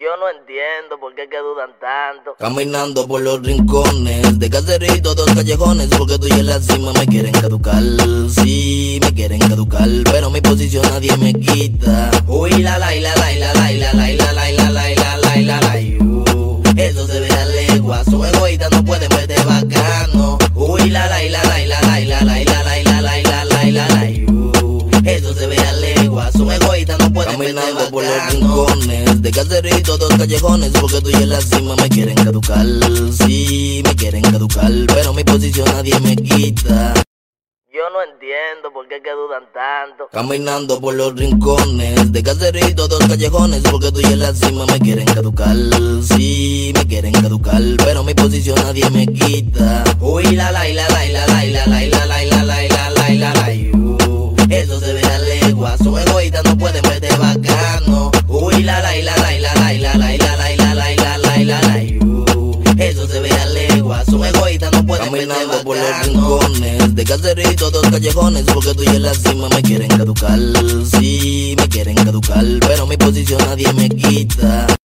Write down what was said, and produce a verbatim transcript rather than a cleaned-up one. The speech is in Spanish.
Yo no entiendo por qué que dudan tanto. Caminando por los rincones de caserito, dos callejones, porque tú y en la cima me quieren caducar. Sí, me quieren caducar, pero mi posición nadie me quita. Uy, la la la la la la la la la la la la la la la uh. Eso se ve a legua, son egoístas, no pueden verte bacano. Uy, la la la la la la la la la la la la la la la la uh. Eso se ve a legua, son egoístas, no pueden verte bacano. Caminando por los rincones de caserito, dos callejones, porque tú y en la cima me quieren caducar. Sí, me quieren caducar, pero mi posición nadie me quita. Yo no entiendo por qué que dudan tanto. Caminando por los rincones de caserito, dos callejones, porque tú y en la cima me quieren caducar. Sí, me quieren caducar, pero mi posición nadie me quita. Uy, la la la la la la la la la la la la la la la uh. Eso se ve a legua, son egoístas, no pueden verte bacano. Uy, la la la la la la la la la la la la la la la uh. Eso se ve a legua, son egoístas, no pueden verte bacano. Caminando por los rincones de caserito, dos callejones, porque tú y en la cima me quieren caducar. Sí, me quieren caducar, pero mi posición nadie me quita.